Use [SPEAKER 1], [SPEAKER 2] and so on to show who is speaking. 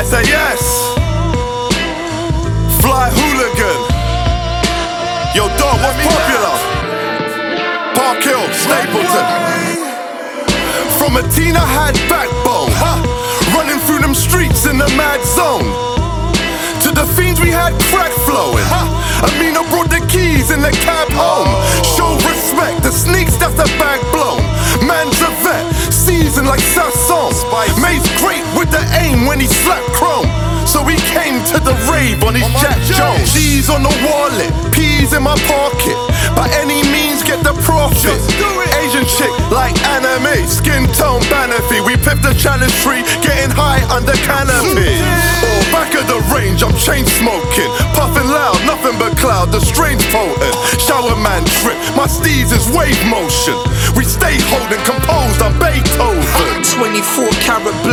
[SPEAKER 1] say yes. Fly hooligan. Yo, dog, what's popular? Park Hill, Stapleton. From a teen I had backbone, running through them streets in the mad zone. To the fiends we had crack flowing. Amina brought the keys in the cab home. Show respect, the sneaks, that's the bag blown. Man's a vet, seasoned like Sasson. Made's great with the aim when he slapped chrome. So he came to the rave on his Jack Jones. G's on the wallet, P's in my pocket. By any means get the profit. Asian chick like anime, skin tone Banafy. We piff the challenge tree, getting high under canopy. Back of the range, I'm chain smoking, puffing loud, nothing but cloud. The strain's potent, shower man trip. My steez is wave motion. We stay holding, composed, I'm Beethoven.
[SPEAKER 2] 24 karat